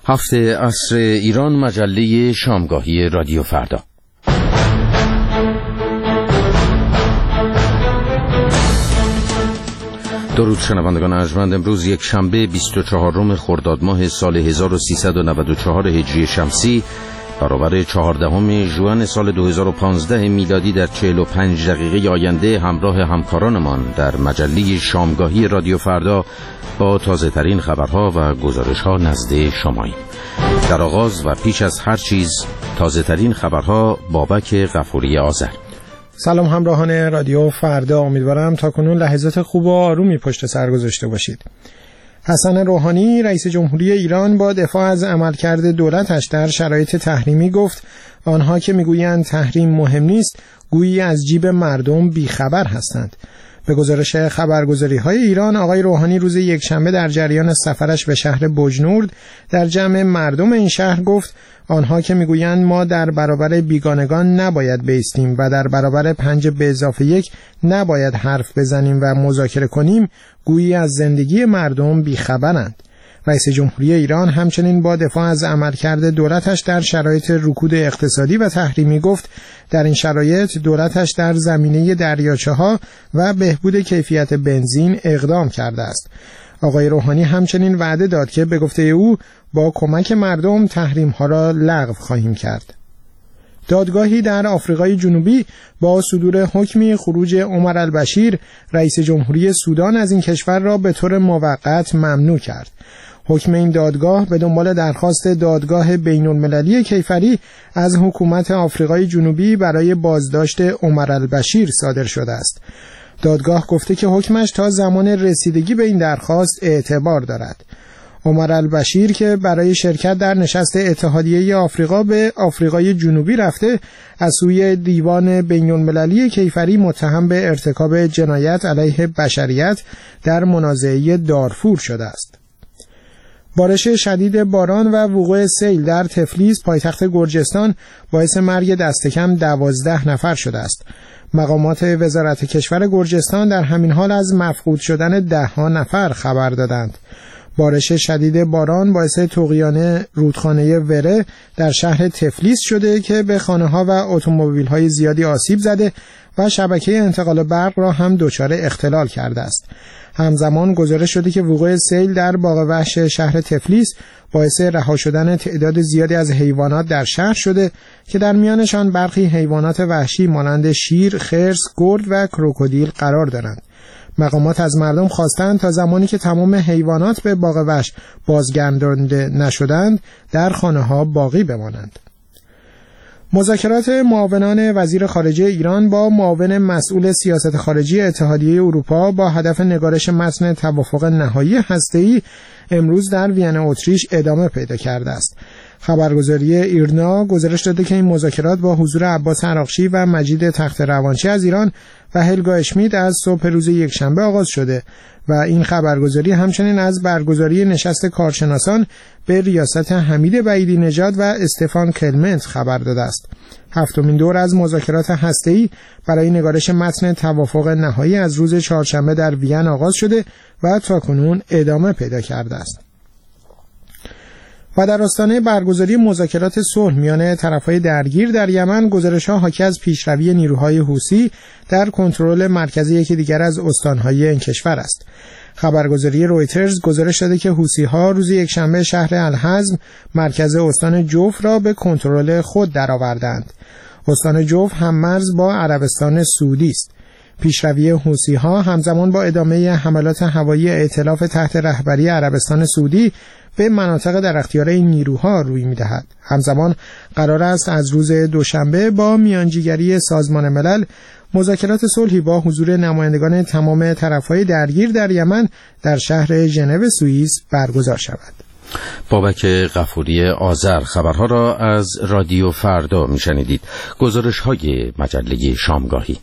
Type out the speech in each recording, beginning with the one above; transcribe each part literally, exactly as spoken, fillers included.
هفته عصر ایران، مجله شامگاهی رادیو فردا. درود شنوندگان ارجمند. امروز یک شنبه بیست و چهارم خرداد ماه سال هزار و سیصد و نود و چهار هجری شمسی برابر چهاردهم ژوئن سال دو هزار و پانزده میلادی در چهل و پنج دقیقه آینده همراه همکارانمان در مجله شامگاهی رادیو فردا با تازه ترین خبرها و گزارش ها نزد شماییم. در آغاز و پیش از هر چیز تازه ترین خبرها بابک غفوری آذر. سلام همراهان رادیو فردا، امیدوارم تا کنون لحظات خوب و آرومی پشت سر گذاشته باشید. حسن روحانی رئیس جمهوری ایران با دفاع از عملکرد دولتش در شرایط تحریمی گفت آنها که میگویند تحریم مهم نیست گویی از جیب مردم بیخبر هستند. به گزارش خبرگزاری‌های ایران، آقای روحانی روز یکشنبه در جریان سفرش به شهر بوجنورد در جمع مردم این شهر گفت آنها که میگویند ما در برابر بیگانگان نباید بایستیم و در برابر پنج به اضافه یک نباید حرف بزنیم و مذاکره کنیم گویی از زندگی مردم بیخبرند. رئیس جمهوری ایران همچنین با دفاع از عملکرد دولتش در شرایط رکود اقتصادی و تحریمی گفت در این شرایط دولتش در زمینه دریاچه‌ها و بهبود کیفیت بنزین اقدام کرده است. آقای روحانی همچنین وعده داد که به گفته او با کمک مردم تحریم‌ها را لغو خواهیم کرد. دادگاهی در آفریقای جنوبی با صدور حکمی خروج عمر البشیر رئیس جمهوری سودان از این کشور را به طور موقت ممنوع کرد. حکم این دادگاه به دنبال درخواست دادگاه بین‌المللی کیفری از حکومت آفریقای جنوبی برای بازداشت عمر البشیر صادر شده است. دادگاه گفته که حکمش تا زمان رسیدگی به این درخواست اعتبار دارد. عمر البشیر که برای شرکت در نشست اتحادیه آفریقا به آفریقای جنوبی رفته از سوی دیوان بین‌المللی کیفری متهم به ارتکاب جنایت علیه بشریت در منازعه دارفور شده است. بارش شدید باران و وقوع سیل در تفلیس پایتخت گرجستان باعث مرگ دست کم دوازده نفر شده است. مقامات وزارت کشور گرجستان در همین حال از مفقود شدن ده ها نفر خبر دادند. بارش شدید باران باعث طغیان رودخانه وره در شهر تفلیس شده که به خانه‌ها و اتومبیل‌های زیادی آسیب زده و شبکه انتقال برق را هم دچار اختلال کرده است. همزمان گزارش شده که وقوع سیل در باغ وحش شهر تفلیس باعث رها شدن تعداد زیادی از حیوانات در شهر شده که در میانشان برخی حیوانات وحشی مانند شیر، خرس، گرگ و کروکودیل قرار دارند. مقامات از مردم خواستند تا زمانی که تمام حیوانات به باغ وحش بازگردانده نشدند در خانه‌ها باقی بمانند. مذاکرات معاونان وزیر خارجه ایران با معاون مسئول سیاست خارجی اتحادیه اروپا با هدف نگارش متن توافق نهایی هسته‌ای امروز در وین اتریش ادامه پیدا کرده است. خبرگزاری ایرنا گزارش داده که این مذاکرات با حضور عباس عراقچی و مجید تخت روانچی از ایران و هلگا اشمیت از صبح روز یکشنبه آغاز شده و این خبرگزاری همچنین از برگزاری نشست کارشناسان به ریاست حمید بعیدی نژاد و استفان کلمنت خبر داده است. هفتمین دور از مذاکرات هسته‌ای برای نگارش متن توافق نهایی از روز چهارشنبه در وین آغاز شده و تاکنون ادامه پیدا کرده است. و در آستانه برگزاری مذاکرات صلح میان طرفهای درگیر در یمن، گزارش‌ها حاکی از پیشروی نیروهای حوثی در کنترل مرکزی یکی دیگر از استان‌های این کشور است. خبرگزاری رویترز گزارش داده که حوثی‌ها روز یکشنبه شهر الحزم مرکز استان جوف را به کنترل خود درآوردند. استان جوف هم‌مرز با عربستان سعودی است. پیشروی حوثی‌ها همزمان با ادامه حملات هوایی ائتلاف تحت رهبری عربستان سعودی به مناطق در اختیار این نیروها روی می‌دهد. همزمان قرار است از روز دوشنبه با میانجیگری سازمان ملل مذاکرات صلحی با حضور نمایندگان تمام طرف‌های درگیر در یمن در شهر ژنو سوئیس برگزار شود. بابک غفوری آذر. خبرها را از رادیو فردا می‌شنیدید. گزارش‌های مجله شامگاهی.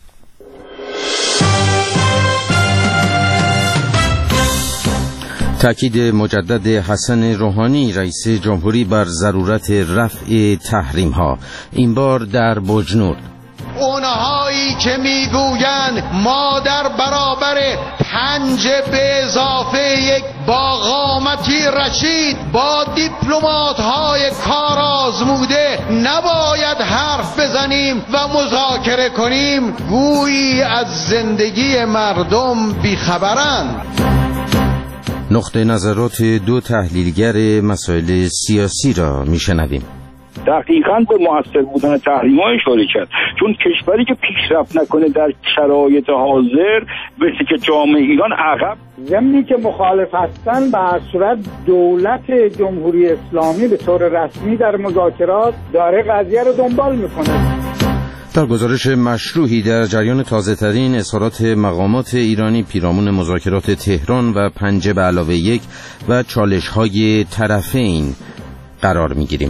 تأکید مجدد حسن روحانی رئیس جمهوری بر ضرورت رفع تحریم ها، این بار در بوجنورد. اونهایی که میگویند ما در برابر پنج به اضافه یک با قامتی رشید با دیپلمات های کار آزموده نباید حرف بزنیم و مذاکره کنیم، گویی از زندگی مردم بیخبرند. نقطه نظرات دو تحلیلگر مسائل سیاسی را میشنویم. دقیقاً به مؤثر بودن تحریم‌ها اشاره کرد، چون کشوری که پیشرفت نکنه در شرایط حاضر مثل که جامعه ایران عقب. ضمنی که مخالف هستن به هر صورت دولت جمهوری اسلامی به طور رسمی در مذاکرات داره قضیه رو دنبال میکنه. در گزارش مشروحی در جریان تازه‌ترین اظهارات مقامات ایرانی پیرامون مذاکرات تهران و پنج به علاوه یک و چالش‌های طرفین قرار می‌گیریم.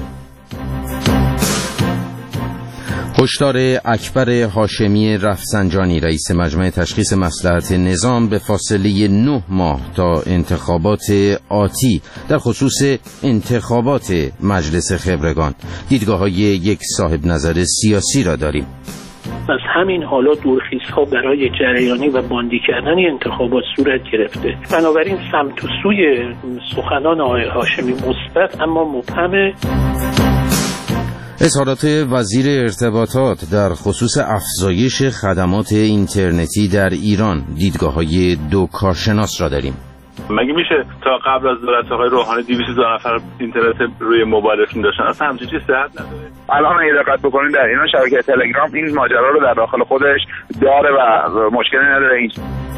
هشدار اکبر هاشمی رفسنجانی رئیس مجمع تشخیص مصلحت نظام به فاصله نه ماه تا انتخابات آتی در خصوص انتخابات مجلس خبرگان. دیدگاه‌های یک صاحب نظر سیاسی را داریم. از همین حالا دورخیزها برای جریانی و باندی کردن انتخابات صورت گرفته. بنابراین سمت و سوی سخنان آقای هاشمی مثبت اما مبهمه. اظهارات وزیر ارتباطات در خصوص افزایش خدمات اینترنتی در ایران. دیدگاه‌های دو کارشناس را داریم. مگه میشه تا قبل از دولت آقای روحانی دویست هزار نفر اینترنت روی موبایلشون داشتن؟ اصلا همچین چیزی صحت نداره. الان اگه دقت بکنید در ایران شبکه تلگرام این ماجرا رو در داخل خودش داره و مشکلی نداره. این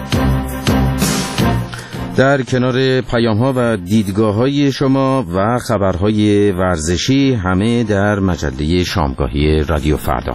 در کنار پیام‌ها و دیدگاه‌های شما و خبرهای ورزشی همه در مجله شامگاهی رادیو فردا.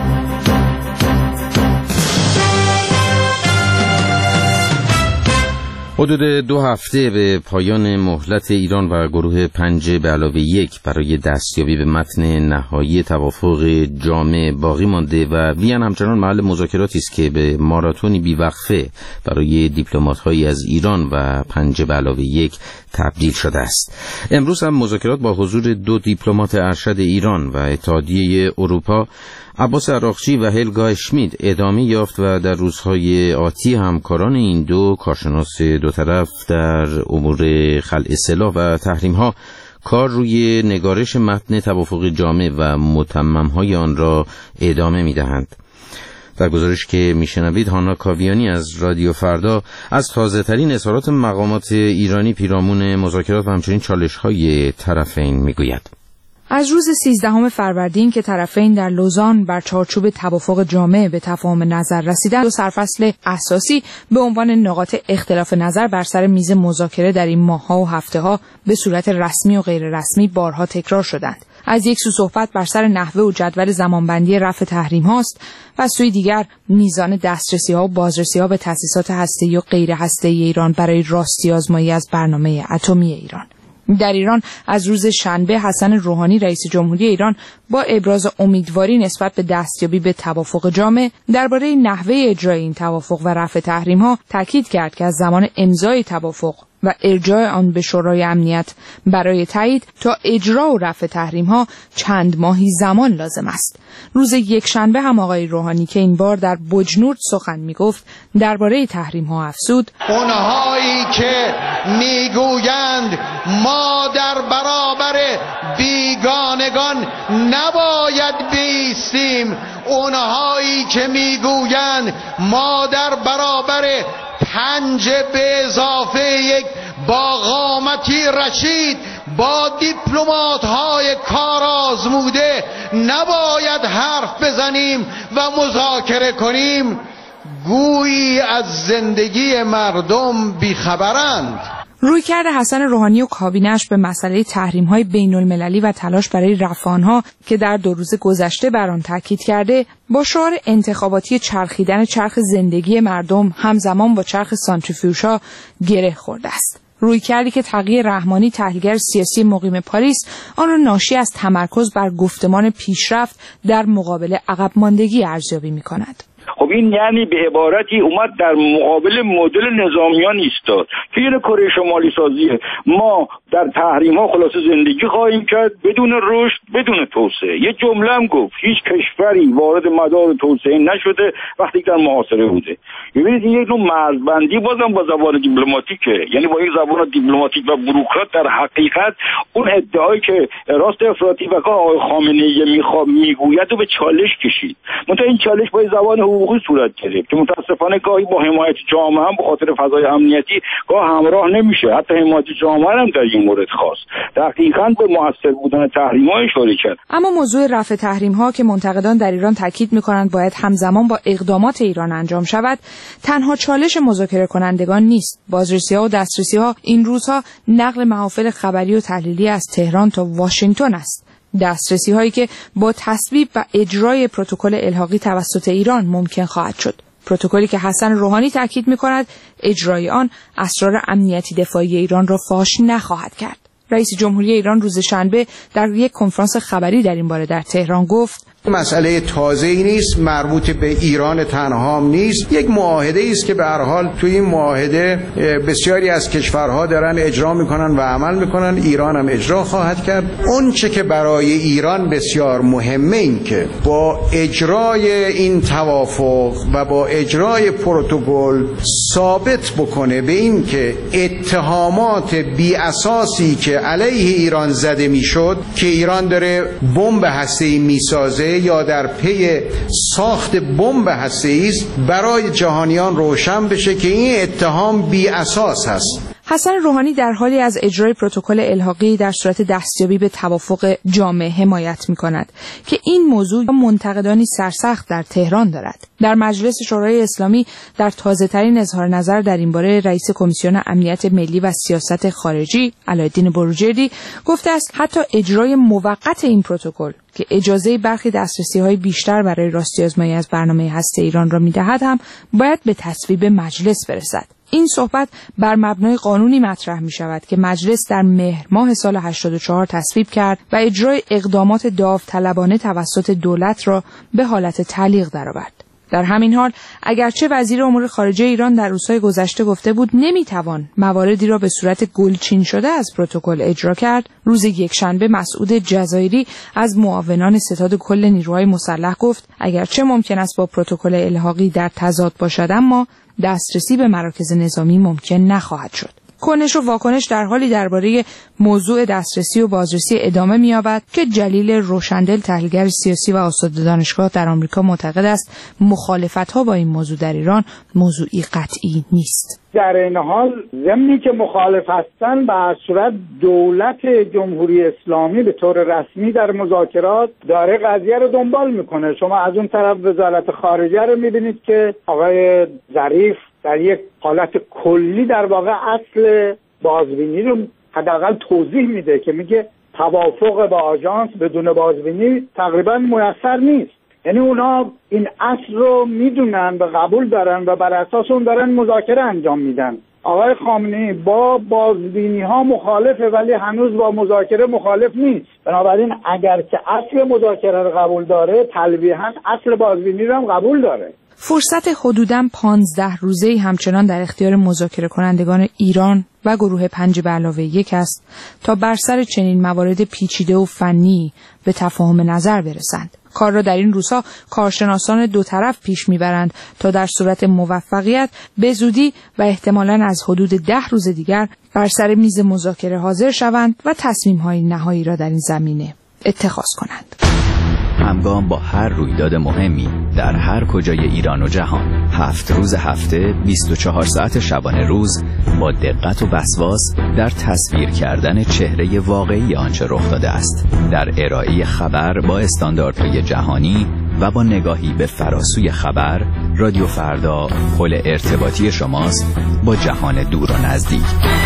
حدود دو هفته به پایان مهلت ایران و گروه پنج به علاوه یک برای دستیابی به متن نهایی توافق جامع باقی مانده و وین همچنان محل مذاکراتی است که به ماراتونی بیوقفه برای دیپلمات‌هایی از ایران و پنج به علاوه یک تبدیل شده است. امروز هم مذاکرات با حضور دو دیپلمات ارشد ایران و اتحادیه اروپا عباس عراقچی و هلگا اشمید ادامه یافت و در روزهای آتی همکاران این دو کارشناس دو طرف در امور خلع سلاح و تحریم‌ها کار روی نگارش متن توافق جامع و متمم‌های آن را ادامه می‌دهند. در گزارش که میشنوید هانا کاویانی از رادیو فردا از تازه‌ترین اظهارات مقامات ایرانی پیرامون مذاکرات و همچنین چالش‌های طرفین میگوید. از روز سیزدهم فروردین که طرفین در لوزان بر چارچوب توافق جامع به تفاهم نظر رسیدند، دو سرفصل اساسی به عنوان نقاط اختلاف نظر بر سر میز مذاکره در این ماه‌ها و هفته‌ها به صورت رسمی و غیر رسمی بارها تکرار شدند. از یک سو صحبت بر سر نحوه و جدول زمانبندی رفع تحریم هاست و از سوی دیگر میزان دسترسی ها و بازرسی ها به تأسیسات هسته‌ای و غیر هسته‌ای ایران برای راستی آزمایی از برنامه اتمی ایران. در ایران از روز شنبه حسن روحانی رئیس جمهوری ایران با ابراز امیدواری نسبت به دستیابی به توافق جامع درباره نحوه اجرای این توافق و رفع تحریم‌ها تاکید کرد که از زمان امضای توافق و ارجاع آن به شورای امنیت برای تایید تا اجرا و رفع تحریم‌ها چند ماهی زمان لازم است. روز یکشنبه هم آقای روحانی که این بار در بجنورد سخن میگفت درباره تحریم‌ها افزود: اونهایی که میگویند ما در برابر بیگانگان نباید بیستیم، اونهایی که میگویند ما در برابر پنج به اضافه یک با قامتی رشید با دیپلمات های کار آزموده نباید حرف بزنیم و مذاکره کنیم، گویی از زندگی مردم بیخبرند. رویکرد حسن روحانی و کابینه‌اش به مسئله تحریم‌های بین‌المللی و تلاش برای رفع آنها که در دو روز گذشته بر آن تاکید کرده، با شعار انتخاباتی چرخیدن چرخ زندگی مردم همزمان با چرخ سانتریفیوژها گره خورده است. رویکردی که تقی رحمانی تحلیلگر سیاسی مقیم پاریس آن را ناشی از تمرکز بر گفتمان پیشرفت در مقابل عقب ماندگی ارزیابی می‌کند. خب این یعنی به عبارتی اومد در مقابل مدل نظامیان ایستاد که یه کره شمالی سازیه. ما در تحریم ها خلاصه زندگی خواهیم کرد بدون رشد، بدون توسعه. یه جمله هم گفت هیچ کشوری وارد مدار توسعه نشده وقتی در محاصره بوده. ببینید این یک نوع مرزبندی بازم با زبان دیپلماتیکه، یعنی با این زبان دیپلماتیک و بوروکرات در حقیقت اون ادعایی که راست افراطی و که آقای خامنه‌ای میخواد میگوید رو به چالش کشید. منتها این چالش با زبان حقوقی صورت گرفت که متاسفانه گاهی با حمایت جامعه هم به خاطر فضای امنیتی گاه همراه نمیشه. حتی حمایت جامعه هم در این مورد خاص دقیقاً به موثر بودن تحریم‌ها اشاره کرد. اما موضوع رفع تحریم‌ها که منتقدان در ایران تاکید می‌کنند باید همزمان با اقدامات ایران انجام شود، تنها چالش مذاکره کنندگان نیست. بازرسی‌ها و دسترسی‌ها این روزها نقل محافل خبری و تحلیلی از تهران تا واشنگتن است. دسترسی هایی که با تصویب و اجرای پروتکل الحاقی توسط ایران ممکن خواهد شد. پروتکلی که حسن روحانی تاکید می‌کند اجرای آن اسرار امنیتی دفاعی ایران را فاش نخواهد کرد. رئیس جمهوری ایران روز شنبه در یک کنفرانس خبری در این باره در تهران گفت مسئله تازه‌ای نیست، مربوط به ایران تنها هم نیست، یک معاهده است که به هر حال توی این معاهده بسیاری از کشورها دارن اجرا میکنن و عمل میکنن، ایران هم اجرا خواهد کرد. اون چه که برای ایران بسیار مهمه این که با اجرای این توافق و با اجرای پروتکل ثابت بکنه به این که اتهامات بی اساسی که علیه ایران زده میشد که ایران داره بمب هسته‌ای میسازه یا در پی ساخت بمب هسته‌ای است برای جهانیان روشن بشه که این اتهام بی اساس هست. حسن روحانی در حالی از اجرای پروتکل الحاقی در صورت دستیابی به توافق جامع حمایت می‌کند که این موضوع منتقدانی سرسخت در تهران دارد. در مجلس شورای اسلامی در تازه‌ترین اظهار نظر در این باره رئیس کمیسیون امنیت ملی و سیاست خارجی علایالدین بروجردی گفته است حتی اجرای موقت این پروتکل که اجازه برخی دسترسی‌های بیشتر برای راستی‌آزمایی از برنامه هسته ایران را می‌دهد هم باید به تصویب مجلس برسد. این صحبت بر مبنای قانونی مطرح می شود که مجلس در مهر ماه سال هشتاد و چهار تصویب کرد و اجرای اقدامات داوطلبانه توسط دولت را به حالت تعلیق درآورد. در همین حال اگرچه وزیر امور خارجه ایران در روزهای گذشته گفته بود نمیتوان مواردی را به صورت گلچین شده از پروتکل اجرا کرد، روز یکشنبه مسعود جزایری از معاونان ستاد کل نیروهای مسلح گفت اگرچه ممکن است با پروتکل الحاقی در تضاد باشد اما دسترسی به مراکز نظامی ممکن نخواهد شد. کنش و واکنش در حالی درباره موضوع دسترسی و بازرسی ادامه می‌یابد که جلیل روشندل تحلیلگر سیاسی و استاد دانشگاه در آمریکا معتقد است مخالفت‌ها با این موضوع در ایران موضوعی قطعی نیست. در این حال ضمنی که مخالف هستن به هر صورت دولت جمهوری اسلامی به طور رسمی در مذاکرات داره قضیه رو دنبال میکنه. شما از اون طرف وزارت خارجه رو میبینید که آقای ظریف در یک حالت کلی در واقع اصل بازبینی رو حداقل توضیح میده که میگه توافق با آژانس بدون بازبینی تقریبا میسر نیست. یعنی اونا این اصل رو میدونن و قبول دارن و بر اساس اون دارن مذاکره انجام میدن. آقای خامنه‌ای با بازبینی ها مخالفه ولی هنوز با مذاکره مخالف نیست. بنابراین اگر که اصل مذاکره رو قبول داره تلویحاً اصل بازبینی رو هم قبول داره. فرصت حدوداً پانزده روزه‌ای همچنان در اختیار مذاکره کنندگان ایران و گروه پنج به علاوه یک است تا بر سر چنین موارد پیچیده و فنی به تفاهم نظر برسند. کار را در این روزها کارشناسان دو طرف پیش میبرند تا در صورت موفقیت به زودی و احتمالاً از حدود ده روز دیگر بر سر میز مذاکره حاضر شوند و تصمیم‌های نهایی را در این زمینه اتخاذ کنند. همگام با هر رویداد مهمی در هر کجای ایران و جهان، هفت روز هفته، بیست و چهار ساعت شبانه روز، با دقت و وسواس در تصویر کردن چهره واقعی آنچه رخ داده است، در ارائه خبر با استانداردهای جهانی و با نگاهی به فراسوی خبر، رادیو فردا پل ارتباطی شماست با جهان دور و نزدیک.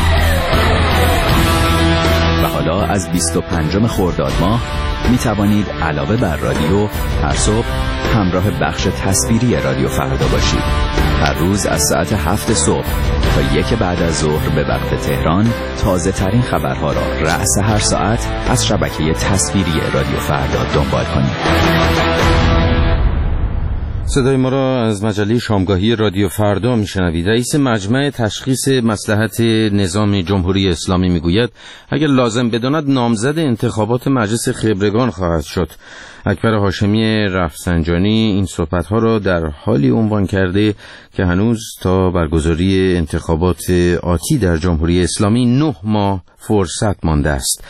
و حالا از بیست و پنجم خرداد ماه می توانید علاوه بر رادیو هر صبح همراه بخش تصویری رادیو فردا باشید. هر روز از ساعت هفت صبح تا یک بعد از ظهر به وقت تهران تازه ترین خبرها را رأس هر ساعت از شبکه تصویری رادیو فردا دنبال کنید. صدای ما را از مجله شامگاهی رادیو فردا میشنوید. رئیس مجمع تشخیص مصلحت نظام جمهوری اسلامی میگوید اگر لازم بداند نامزد انتخابات مجلس خبرگان خواهد شد. اکبر هاشمی رفسنجانی این صحبت‌ها را در حالی عنوان کرده که هنوز تا برگزاری انتخابات آتی در جمهوری اسلامی نه ماه فرصت مانده است.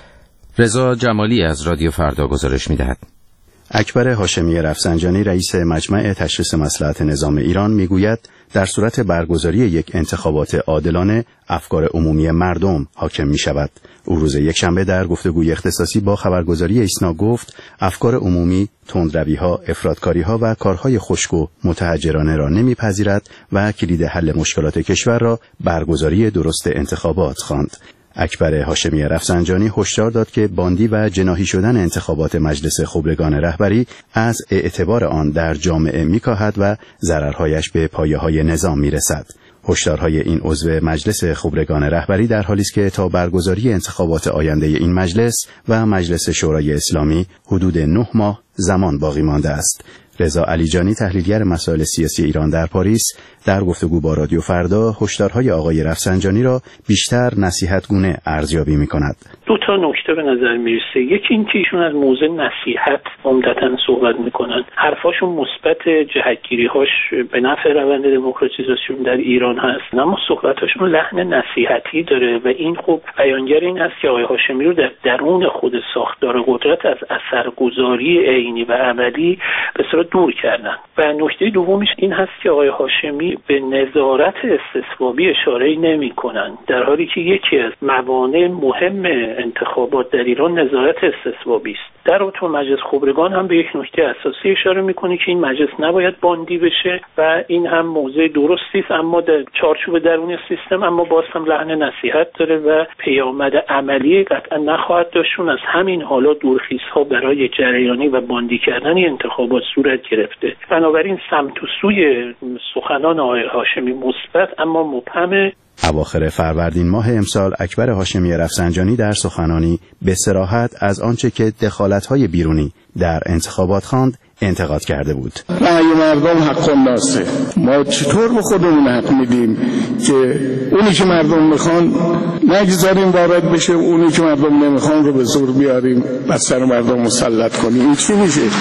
رضا جمالی از رادیو فردا گزارش می‌دهد. اکبر هاشمی رفسنجانی رئیس مجمع تشخیص مصلحت نظام ایران میگوید در صورت برگزاری یک انتخابات عادلانه افکار عمومی مردم حاکم می شود. او روز یکشنبه در گفتگوی اختصاصی با خبرگزاری ایسنا گفت افکار عمومی تندروی‌ها، افراطکاری‌ها و کارهای خشک و متحجرانه را نمیپذیرد و کلید حل مشکلات کشور را برگزاری درست انتخابات خواند. اکبر هاشمی رفسنجانی هشدار داد که باندی و جناحی شدن انتخابات مجلس خبرگان رهبری از اعتبار آن در جامعه می‌کاهد و ضررهایش به پایه‌های نظام می‌رسد. هشدارهای این عضو مجلس خبرگان رهبری در حالی است که تا برگزاری انتخابات آینده این مجلس و مجلس شورای اسلامی حدود نه ماه زمان باقی مانده است. رضا علیجانی تحلیلگر مسائل سیاسی ایران در پاریس در گفتگو با رادیو فردا هشدارهای آقای رفسنجانی را بیشتر نصیحتگونه ارزیابی می‌کند. دو تا نکته به نظر میرسه. یکی این که ایشون از موضع نصیحت عمدتاً صحبت میکنن. حرفاشون مثبت، جهتگیری‌هاش به نفع روند دموکراتیزاسیون در ایران هست، اما صحبتاشون لحن نصیحتی داره و این خب بیانگر این است که آقای هاشمی رو در درون خود ساختار قدرت از اثرگذاری عینی و عملی به صورت دور کردن. و نکته دومیش این هست که آقای هاشمی به نظارت استصوابی اشاره‌ای نمی‌کنن، در حالی که یکی از موانع مهم انتخابات در ایران نظارت استصوابی است. در اتو مجلس خبرگان هم به یک نکته اساسی اشاره می‌کنه که این مجلس نباید باندی بشه و این هم موضع درستی است، اما در چارچوب درونی سیستم، اما باز هم لحن نصیحت داره و پیامد عملی قطعا نخواهد داشتون. از همین حالا دورخیزها برای جریانی و باندی کردن انتخابات صورت گرفته. بنابراین سمت و سوی سخنان آقای هاشمی مثبت اما مبهم. اواخر فروردین ماه امسال اکبر هاشمی رفسنجانی در سخنانی به صراحت از آنچه که دخالت‌های بیرونی در انتخابات خواند انتقاد کرده بود. رأی مردم حق الناسه. ما چطور به خودمون حق میدیم که اونی که مردم میخوان نگذاریم وارد بشه، اونی که مردم نمیخوان رو به زور بیاریم بر سر مردم مسلط کنیم؟ این چی میشه؟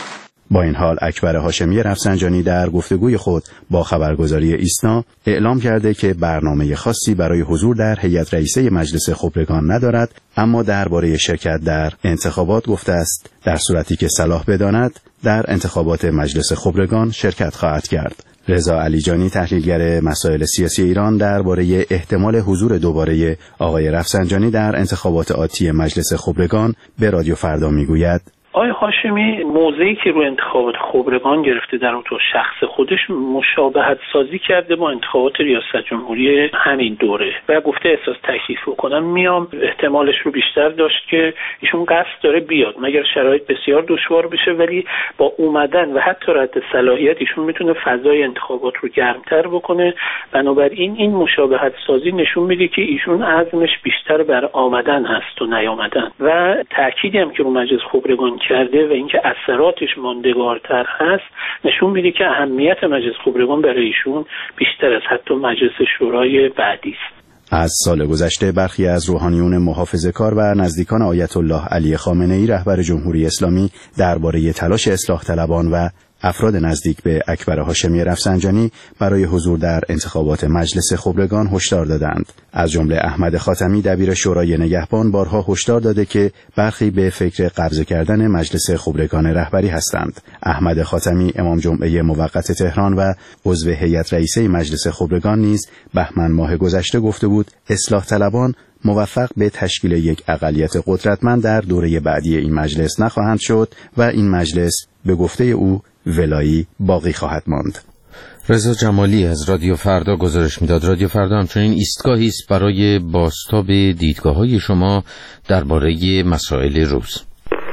با این حال اکبر هاشمی رفسنجانی در گفتگوی خود با خبرگزاری ایسنا اعلام کرده که برنامه خاصی برای حضور در هیئت رئیسه مجلس خبرگان ندارد، اما درباره شرکت در انتخابات گفته است در صورتی که صلاح بداند در انتخابات مجلس خبرگان شرکت خواهد کرد. رضا علیجانی تحلیلگر مسائل سیاسی ایران درباره احتمال حضور دوباره آقای رفسنجانی در انتخابات آتی مجلس خبرگان به رادیو فردا میگوید آقای هاشمی موضعی که رو انتخابات خبرگان گرفته در اون تو شخص خودش مشابهت سازی کرده با انتخابات ریاست جمهوری همین دوره و گفته احساس تکلیف بکنم میام. احتمالش رو بیشتر داشت که ایشون قصد داره بیاد مگر شرایط بسیار دشوار بشه، ولی با اومدن و حتی رد صلاحیت ایشون میتونه فضای انتخابات رو گرمتر بکنه. بنابراین این مشابهت سازی نشون میده که ایشون عزمش بیشتر بر آمدن هست و نیامدن و تأکیدی هم که رو مجلس خبرگان کرده و اینکه اثراتش ماندگارتر هست نشون میده که اهمیت مجلس خبرگان برای ایشون بیشتر از حتی مجلس شورای بعدی است. از سال گذشته برخی از روحانیون محافظه‌کار و نزدیکان آیت الله علی خامنه‌ای رهبر جمهوری اسلامی درباره تلاش اصلاح طلبان و افراد نزدیک به اکبر هاشمی رفسنجانی برای حضور در انتخابات مجلس خبرگان هشدار دادند. از جمله احمد خاتمی دبیر شورای نگهبان بارها هشدار داده که برخی به فکر قبضه کردن مجلس خبرگان رهبری هستند. احمد خاتمی امام جمعه موقت تهران و عضو هیئت رئیسه مجلس خبرگان نیز بهمن ماه گذشته گفته بود اصلاح طلبان موفق به تشکیل یک اقلیت قدرتمند در دوره بعدی این مجلس نخواهند شد و این مجلس به گفته او ولایی باقی خواهد ماند. رضا جمالی از رادیو فردا گزارش میداد. رادیو فردا همچنین ایستگاهی است برای بازتاب دیدگاه‌های شما درباره مسائل روز.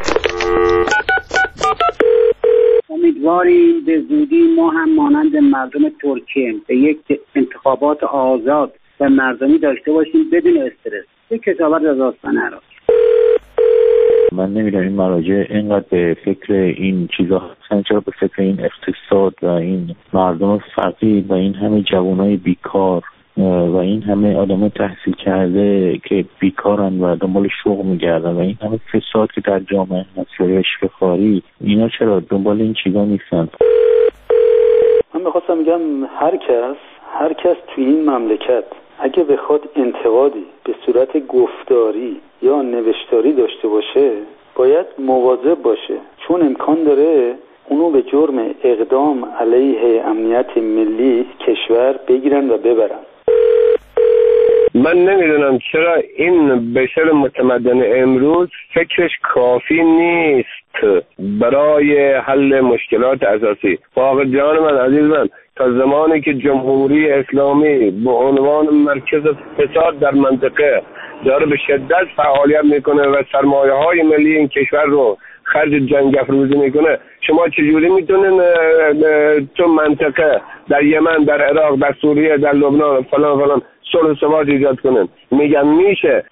امیدواریم به زودی ما هم مانند مردم ترکیه به یک انتخابات آزاد و مردمی داشته باشیم بدون استرس. یک کتابت از آستانه عراق. من نمیدونم این مراجع اینقدر به فکر این چیزا هستن، چرا به فکر این اقتصاد و این مردم فقیر و این همه جوانای بیکار و این همه آدم تحصیل کرده که بیکارن و دنبال شغل میگردن و این همه فساد که در جامعه هست و رشوه خواری، اینا چرا دنبال این چیزا نیستن؟ من میخواستم میگم هر کس هر کس توی این مملکت اگه بخواد انتقادی به صورت گفتاری یا نوشتاری داشته باشه باید مواظب باشه، چون امکان داره اونو به جرم اقدام علیه امنیت ملی کشور بگیرن و ببرن. من نمیدونم چرا این بشر متمدن امروز فکرش کافی نیست برای حل مشکلات اساسی. واقع جان من عزیز من، تا زمانی که جمهوری اسلامی به عنوان مرکز فساد در منطقه داره به شدت فعالیت میکنه و سرمایه های ملی این کشور رو خرج جنگ افروزی میکنه، شما چجوری میتونین تو منطقه در یمن، در عراق، در سوریه، در لبنان فلان فلان صلح و ثبات ایجاد کنن؟ میگم میشه.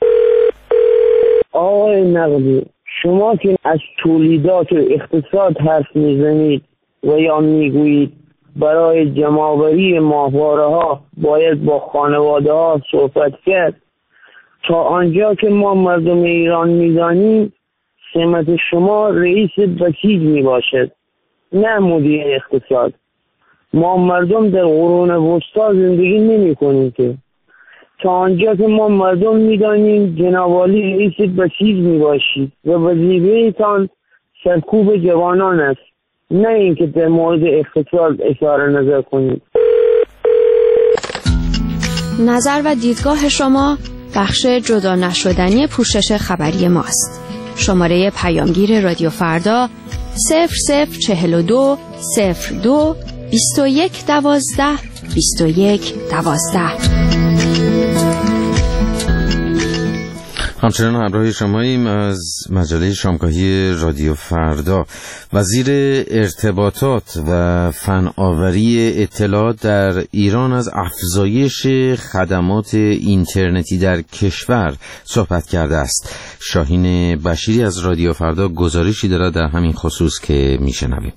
آقای نقدی، شما که از تولیدات و اقتصاد حرف میزنید و یا میگویید برای جمع‌آوری ماهواره ها باید با خانواده ها صحبت کرد، تا آنجا که ما مردم ایران میدانیم سمت شما رئیس بسیج می باشد، نه مدیر اقتصاد. ما مردم در قرون وسطا زندگی نمی کنیم که تا آنجا که ما مردم می دانیم جنابالی رئیس بسیج می باشید و وظیفه تان سرکوب جوانان است، نه اینکه در مورد اقتصاد اظهار نظر کنید. نظر و دیدگاه شما بخش جدا نشدنی پوشش خبری ماست. شماره پیامگیر رادیو فردا صفر صفر چهل و دو صفر دو بیست و یک دوازده بیست و یک دوازده. همچنان همراه شماییم از مجله شامگاهی رادیو فردا. وزیر ارتباطات و فناوری اطلاعات در ایران از افزایش خدمات اینترنتی در کشور صحبت کرده است. شاهین بشیری از رادیو فردا گزارشی دارد در همین خصوص که میشنویم.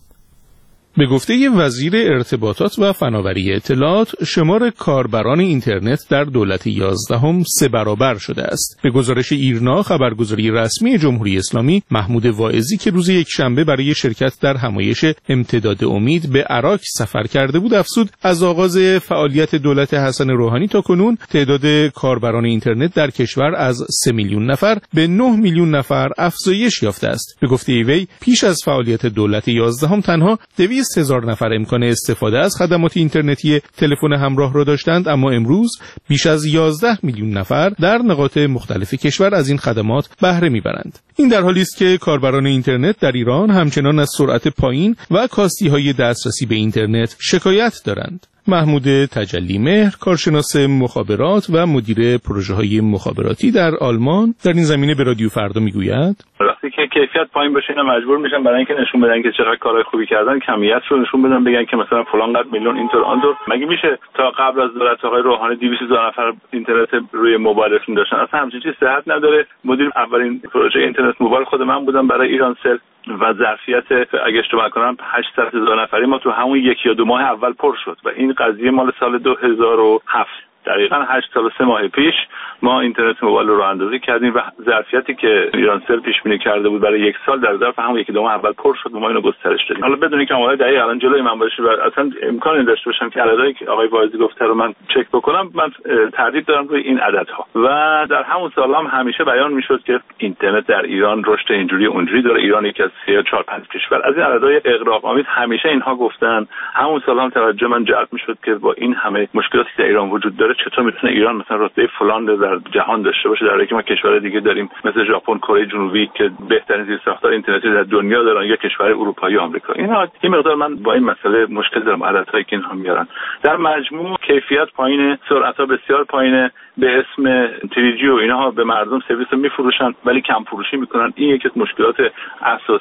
به گفته وزیر ارتباطات و فناوری اطلاعات، شمار کاربران اینترنت در دولت یازدهم سه برابر شده است. به گزارش ایرنا، خبرگزاری رسمی جمهوری اسلامی، محمود واعظی که روز یکشنبه برای شرکت در همایش امتداد امید به عراق سفر کرده بود، افزود از آغاز فعالیت دولت حسن روحانی تا کنون تعداد کاربران اینترنت در کشور از سه میلیون نفر به نه میلیون نفر افزایش یافته است. به گفته وی، پیش از فعالیت دولت یازدهم تنها دویست هزار نفر امکان استفاده از خدمات اینترنتی تلفن همراه را داشتند، اما امروز بیش از یازده میلیون نفر در نقاط مختلف کشور از این خدمات بهره میبرند. این در حالی است که کاربران اینترنت در ایران همچنان از سرعت پایین و کاستی‌های دسترسی به اینترنت شکایت دارند. محمود تجلی مهر، کارشناس مخابرات و مدیر پروژه‌های مخابراتی در آلمان، در این زمینه به رادیو فردا میگوید: وقتی که کیفیت پایین باشه اینا مجبور میشن برای اینکه نشون بدن که چقدر کارهای خوبی کردن، کمیت رو نشون بدن، بگن که مثلا فلان قد میلیون اینطور آنطور. مگه میشه تا قبل از دولت آقای روحانی دویست هزار نفر اینترنت روی موبایلشون داشتن؟ اصلا همچین چیزی صحت نداره. مدیر اولین پروژه اینترنت موبایل خود من بودم برای ایرانسل و ظرفیت اگه اشتباه نکنم هشتصد هزار نفری ما تو همون یک یا دو ماه اول پر شد و این قضیه مال سال دو هزار و هفت. دقیقاً هشت سال و سه ماه پیش ما اینترنت موبایل رو اندازی کردیم و ظرفیتی که ایرانسل پیش بینی کرده بود برای یک سال در ظرف همون یکی دو ماه اول پر شد و ما اینو گسترش دادیم. حالا بدونید که آمار دقیق الان جلوی من باشه و اصلا امکانی داشته باشم که عددی که آقای واعظی گفته رو من چک بکنم، من تردید دارم روی این عددها. و در همون سال هم همیشه بیان میشد که اینترنت در ایران رشد اینجوری اونجوری داره، ایران یکی از سه چهار پنج کشور. از این عددهای اغراق آمیز همیشه اینها گفتن. همون سال هم توجه من جلب میشد که با این همه مشکلاتی که در ایران وجود داره چطور میتونه ایران مثلا رتبه فلان در جهان داشته باشه، در حالی که ما کشور دیگه داریم مثل ژاپن، کره جنوبی که بهترین زیرساختار اینترنتی در دنیا دارن، یا کشور اروپایی و آمریکا. اینا این مقدار من با این مسئله مشکل دارم، عددهایی که اینها میارن. در مجموع کیفیت پایینه، سرعت‌ها بسیار پایینه، به اسم تری جی و اینها به مردم سرویس میفروشن ولی کم فروشی میکنن. این یکی از مشکلات اساسی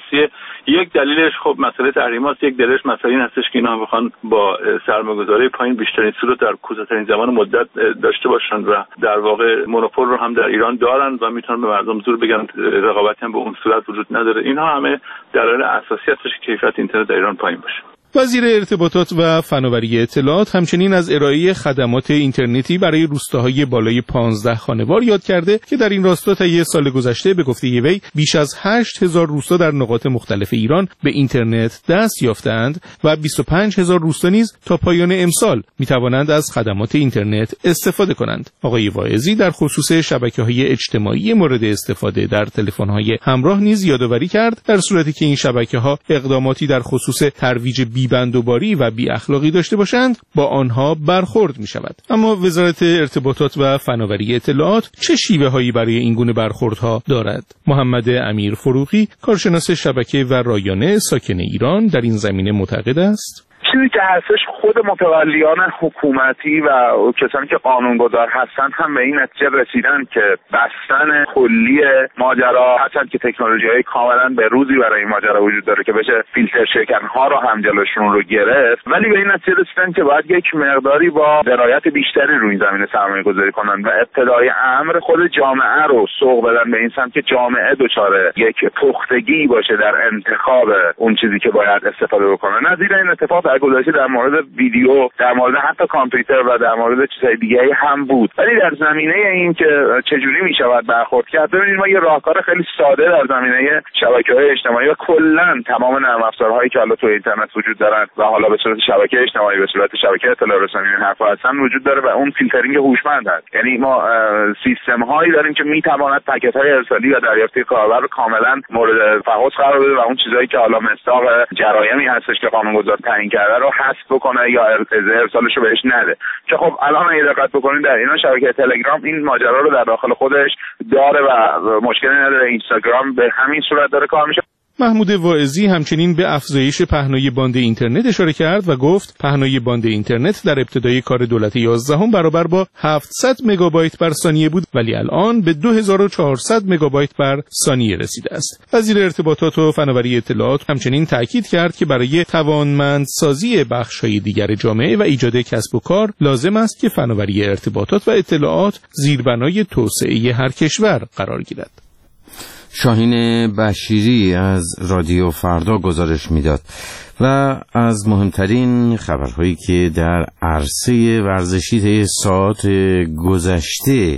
اساسیه. یک دلیلش خب مسئله تحریمات، یک دلیلش مسئله این هستش که اینا میخوان با سرمایه‌گذاری پایین بیشترین سود در کوتاه‌ترین زمان مدت داشته باشن و در واقع مونوپول رو هم در ایران دارن و میتونن به مردم زور بگن رقابتی هم به اون صورت وجود نداره. اینها همه دلایل اساسی هستش که کیفیت اینترنت در ایران پایین باشه. وزیر ارتباطات و فناوری اطلاعات همچنین از ارائه خدمات اینترنتی برای روستاهای بالای پانزده خانوار یاد کرده که در این راستا طی سال گذشته به گفته وی بیش از هشت هزار روستا در نقاط مختلف ایران به اینترنت دست یافتند و بیست و پنج هزار روستا نیز تا پایان امسال میتوانند از خدمات اینترنت استفاده کنند. آقای واعظی در خصوص شبکه‌های اجتماعی مورد استفاده در تلفن‌های همراه نیز یادآوری کرد در صورتی که این شبکه‌ها اقداماتی در خصوص ترویج بی‌بندوباری و بی اخلاقی داشته باشند با آنها برخورد می شود. اما وزارت ارتباطات و فناوری اطلاعات چه شیوه هایی برای این گونه برخوردها دارد؟ محمد امیر فروغی کارشناس شبکه و رایانه ساکن ایران در این زمینه معتقد است چیزی که هستش خود متولیان حکومتی و کسانی که قانونگذار هستن هم به این نتیجه رسیدن که بستن کلی ماجرا، هرچند که تکنولوژی‌های کاملا به روزی برای این ماجرا وجود داره که بشه فیلتر شکن‌ها رو هم جلوشون رو گرفت، ولی به این نتیجه رسیدن که باید یک مقداری با درایت بیشتری روی این زمینه سرمایه‌گذاری کنن و ابتدای امر خود جامعه رو سوق بدن به این سمت که جامعه دچار یک پختگی باشه در انتخاب اون چیزی که باید استفاده بکنه. نظیر این اتفاق گذاشته در مورد ویدیو، در مورد حتی کامپیوتر و در مورد چیزهای دیگه هم بود، ولی در زمینه این که چجوری میشود برخورد کرد، ببینید ما یه راهکار خیلی ساده در زمینه شبکه‌های اجتماعی و کلا تمام نرم افزارهایی که حالا تو اینترنت وجود دارن و حالا به صورت شبکه اجتماعی به صورت شبکه اطلاع رسانی این حرفا هستن وجود داره و اون فیلترینگ هوشمند هست. یعنی ما سیستم هایی داریم که میتواند پکیج های ارسالی و دریافتی کاربر رو کاملا مورد فحص قرار بده و اون چیزایی که حالا مصداق جرایمی هستش که قانونگذار تعیین کرده رو حذف بکنه یا ارسالش رو بهش نده. که خب الان اگه دقت بکنید در ایران شبکه تلگرام این ماجرا رو در داخل خودش داره و مشکلی نداره. اینستاگرام به همین صورت داره کار میشه. محمود واعظی همچنین به افزایش پهنای باند اینترنت اشاره کرد و گفت پهنای باند اینترنت در ابتدای کار دولت یازدهم برابر با هفتصد مگابایت بر ثانیه بود ولی الان به دو هزار و چهارصد مگابایت بر ثانیه رسیده است. وزیر ارتباطات و فناوری اطلاعات همچنین تاکید کرد که برای توانمندسازی بخش‌های دیگر جامعه و ایجاد کسب و کار لازم است که فناوری ارتباطات و اطلاعات زیربنای توسعه هر کشور قرار گیرد. شاهین بشیری از رادیو فردا گزارش میداد و از مهمترین خبرهایی که در عرصه ورزشی طی ساعات گذشته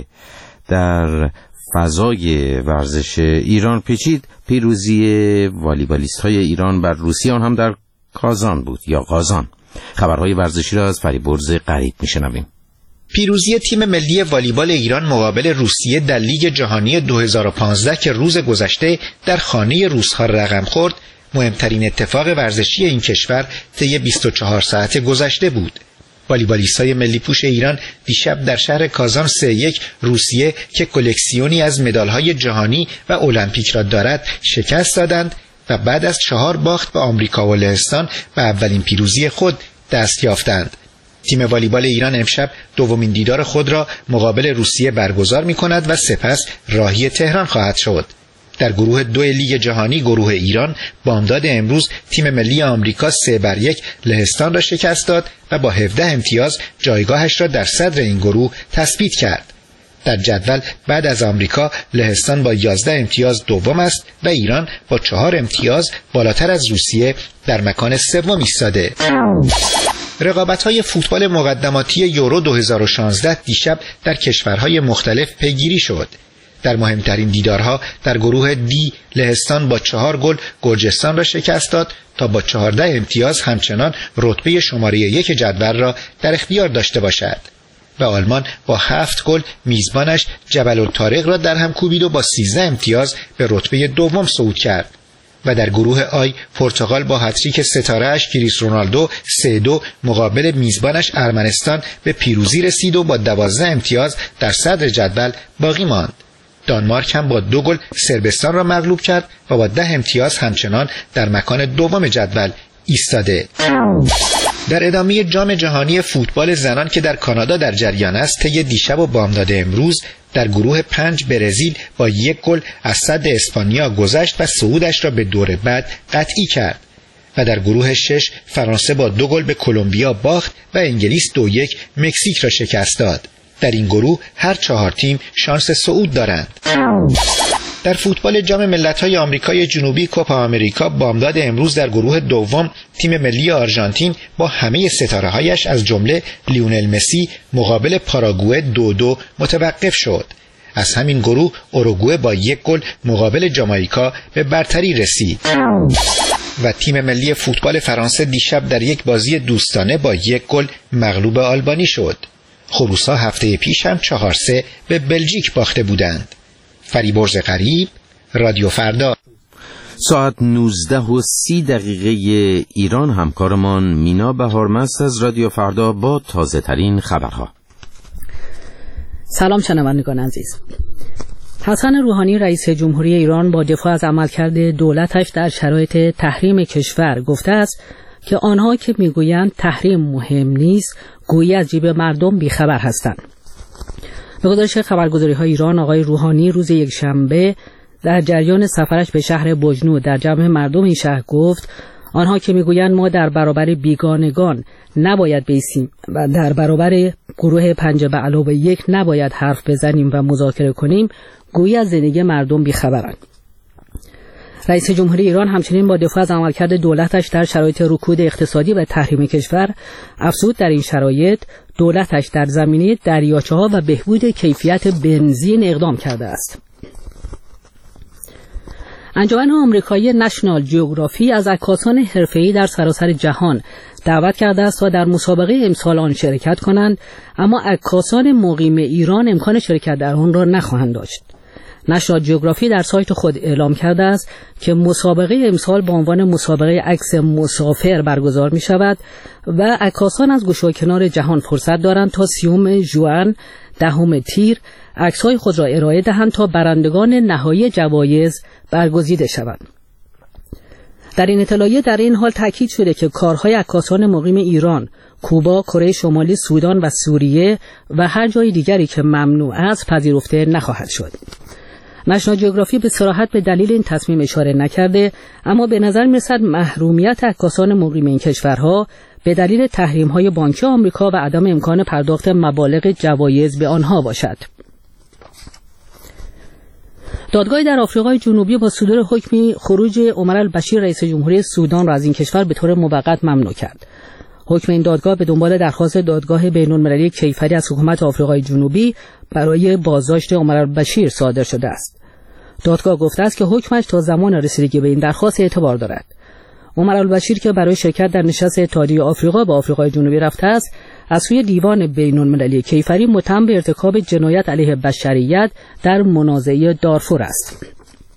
در فضای ورزش ایران پیچید، پیروزی والیبالیست های ایران بر روسیه، آن هم در کازان بود یا قازان. خبرهای ورزشی را از فریبرز غریب میشنویم. پیروزی تیم ملی والیبال ایران مقابل روسیه در لیگ جهانی دو هزار و پانزده که روز گذشته در خانه روس‌ها رقم خورد، مهمترین اتفاق ورزشی این کشور طی بیست و چهار ساعت گذشته بود. والیبالیست‌های ملی پوش ایران دیشب در شهر کازان سه یک روسیه که کلکسیونی از مدال‌های جهانی و المپیک را دارد شکست دادند و بعد از چهار باخت به آمریکا و لهستان به اولین پیروزی خود دست یافتند. تیم والیبال ایران امشب دومین دیدار خود را مقابل روسیه برگزار می کند و سپس راهی تهران خواهد شد. در گروه دو لیگ جهانی گروه ایران بامداد امروز تیم ملی آمریکا سه بر یک لهستان را شکست داد و با هفده امتیاز جایگاهش را در صدر این گروه تثبیت کرد. در جدول بعد از آمریکا لهستان با یازده امتیاز دوم است و ایران با چهار امتیاز بالاتر از روسیه در مکان سوم ایستاده. رقابت‌های فوتبال مقدماتی یورو دو هزار و شانزده دیشب در کشورهای مختلف پیگیری شد. در مهمترین دیدارها در گروه دی لهستان با چهار گل گرجستان را شکست داد تا با چهارده امتیاز همچنان رتبه شماره یک جدول را در اختیار داشته باشد و آلمان با هفت گل میزبانش جبل الطارق را در هم کوبید و با سیزده امتیاز به رتبه دوم صعود کرد. و در گروه آی پرتغال با هتریک ستاره‌اش کریس رونالدو سه دو مقابل میزبانش ارمنستان به پیروزی رسید و با دوازده امتیاز در صدر جدول باقی ماند. دانمارک هم با دو گل صربستان را مغلوب کرد و با ده امتیاز همچنان در مکان دوم جدول ایستاده. در ادامه جام جهانی فوتبال زنان که در کانادا در جریان است، طی دیشب و بامداد امروز در گروه پنج برزیل با یک گل از صد اسپانیا گذشت و صعودش را به دور بعد قطعی کرد و در گروه شش فرانسه با دو گل به کلمبیا باخت و انگلیس دو یک مکزیک را شکست داد. در این گروه هر چهار تیم شانس صعود دارند. در فوتبال جام ملت‌های آمریکای جنوبی کوپا آمریکا بامداد امروز در گروه دوم تیم ملی آرژانتین با همه ستاره‌هایش از جمله لیونل مسی مقابل پاراگوئه دو دو متوقف شد. از همین گروه اوروگوئه با یک گل مقابل جامائیکا به برتری رسید و تیم ملی فوتبال فرانسه دیشب در یک بازی دوستانه با یک گل مغلوب آلبانی شد. خروس‌ها هفته پیش هم چهار سه به بلژیک باخته بودند. فریبرز غریب، رادیو فردا. ساعت نوزده و سی دقیقه ایران. همکارمان مینا بهارمست از رادیو فردا با تازه ترین خبرها. سلام شنوندگان عزیز. حسن روحانی رئیس جمهوری ایران با دفاع از عملکرد دولتش در شرایط تحریم کشور گفته است که آنها که میگویند تحریم مهم نیست گویی از جیب مردم بیخبر هستند. به گزارش خبرگزاری‌های ایران، آقای روحانی روز یکشنبه در جریان سفرش به شهر بجنورد در جمع مردم این شهر گفت آنها که میگویند ما در برابر بیگانگان نباید بایستیم و در برابر گروه پنج به علاوه یک نباید حرف بزنیم و مذاکره کنیم گویی از زندگی مردم بیخبرند. رئیس جمهوری ایران همچنین با دفاع از عملکرد دولتش در شرایط رکود اقتصادی و تحریم کشور افزود در این شرایط دولتش در زمینه دریاچه‌ها و بهبود کیفیت بنزین اقدام کرده است. انجمن آمریکایی نشنال جیوگرافی از عکاسان حرفه‌ای در سراسر جهان دعوت کرده است تا در مسابقه امسال آن شرکت کنند، اما عکاسان مقیم ایران امکان شرکت در آن را نخواهند داشت. نشنال جیوگرافی در سایت خود اعلام کرده است که مسابقه امسال با عنوان مسابقه عکس مسافر برگزار می شود و عکاسان از گوشه و کنار جهان فرصت دارند تا سیوم ژوئن دهم تیر عکس‌های خود را ارائه دهند تا برندگان نهایی جوایز برگزیده شوند. در این اطلاعیه در این حال تاکید شده که کارهای عکاسان مقیم ایران، کوبا، کره شمالی، سودان و سوریه و هر جای دیگری که ممنوع است پذیرفته نخواهد شد. نشنال جیوگرافی به صراحت به دلیل این تصمیم اشاره نکرده، اما به نظر می‌رسد محرومیت عکاسان مقیم این کشورها به دلیل تحریم‌های بانکی آمریکا و عدم امکان پرداخت مبالغ جوایز به آنها باشد. دادگاهی در آفریقای جنوبی با صدور حکمی خروج عمر البشیر رئیس جمهوری سودان را از این کشور به طور موقت ممنوع کرد. حکم این دادگاه به دنبال درخواست دادگاه بین‌المللی کیفری از حکومت آفریقای جنوبی برای بازداشت عمر البشیر صادر شده است. دادگاه گفته است که حکمش تا زمان رسیدگی به این درخواست اعتبار دارد. عمر البشیر که برای شرکت در نشست اتحادیه آفریقا به آفریقای جنوبی رفته است، از سوی دیوان بین‌المللی کیفری متهم به ارتکاب جنایت علیه بشریت در منازعه دارفور است.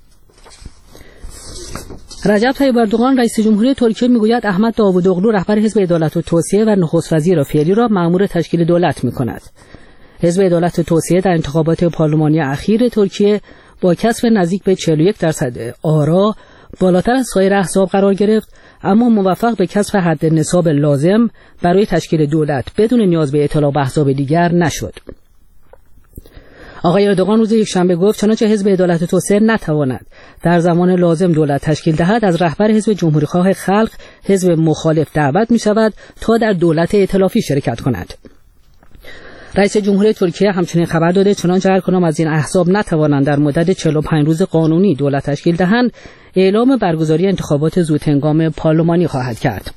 رجب طیب اردوغان رئیس جمهوری ترکیه میگوید احمد داوودوغلو رهبر حزب عدالت و توسعه و نخست وزیر فعلی را مأمور تشکیل دولت می‌کند. حزب عدالت و توسعه در انتخابات پارلمانی اخیر ترکیه با کسب نزدیک به چهل و یک درصد آرا بالاتر از سایر احزاب قرار گرفت، اما موفق به کسب حد نصاب لازم برای تشکیل دولت بدون نیاز به اطلاع به احزاب دیگر نشد. آقای اردوغان روز یکشنبه گفت چنانچه حزب عدالت و توسعه نتواند در زمان لازم دولت تشکیل دهد، از رهبر حزب جمهوری‌خواه خلق حزب مخالف دعوت می شود تا در دولت ائتلافی شرکت کند. رئیس جمهوری ترکیه همچنین خبر داده چنانچه هر کدام از این احزاب نتوانند در مدت چهل و پنج روز قانونی دولت تشکیل دهند، اعلام برگزاری انتخابات زودهنگام پارلمانی خواهد کرد.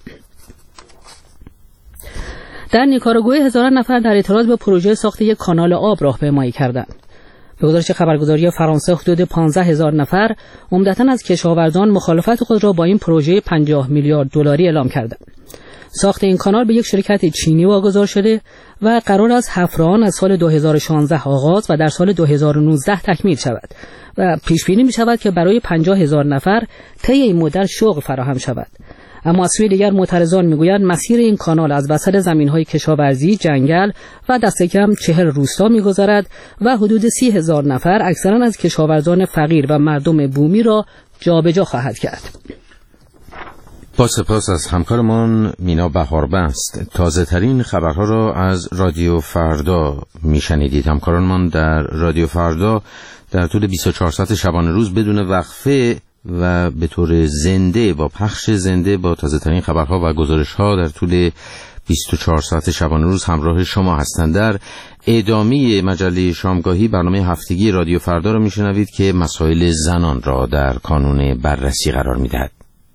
در نیکاراگوئه هزاران نفر در اعتراض به پروژه ساخت یک کانال آب راهپیمایی کردند. به گزارش خبرگزاری فرانسه حدود پانزده هزار نفر عمدتاً از کشاورزان مخالفت خود را با این پروژه پنجاه میلیارد دلاری اعلام کردند. ساخت این کانال به یک شرکت چینی واگذار شده و قرار است حفران از سال دو هزار و شانزده آغاز و در سال دو هزار و نوزده تکمیل شود و پیش بینی می شود که برای پنجاه هزار نفر طی این مدت شغل فراهم شود. اما از سوی دیگر معترضان میگویند مسیر این کانال از وسط زمین‌های کشاورزی، جنگل و دست کم چهل روستا می‌گذرد و حدود سی هزار نفر اکثرا از کشاورزان فقیر و مردم بومی را جابجا خواهد کرد. با سپاس از همکارمان مینا بهاربست. تازه ترین خبرها را از رادیو فردا میشنیدید. همکارمان در رادیو فردا در طول بیست و چهار ساعت شبانه روز بدون وقفه و به طور زنده با پخش زنده با تازه ترین خبرها و گزارش‌ها در طول بیست و چهار ساعت شبانه روز همراه شما هستند. در ادامه مجله شامگاهی برنامه هفتگی رادیو فردا را میشنوید که مسائل زنان را در کانون بررسی قرار میدهد.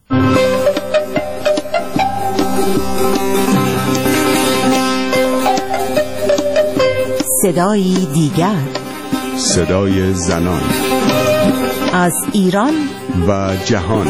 صدایی دیگر، صدای زنان از ایران و جهان.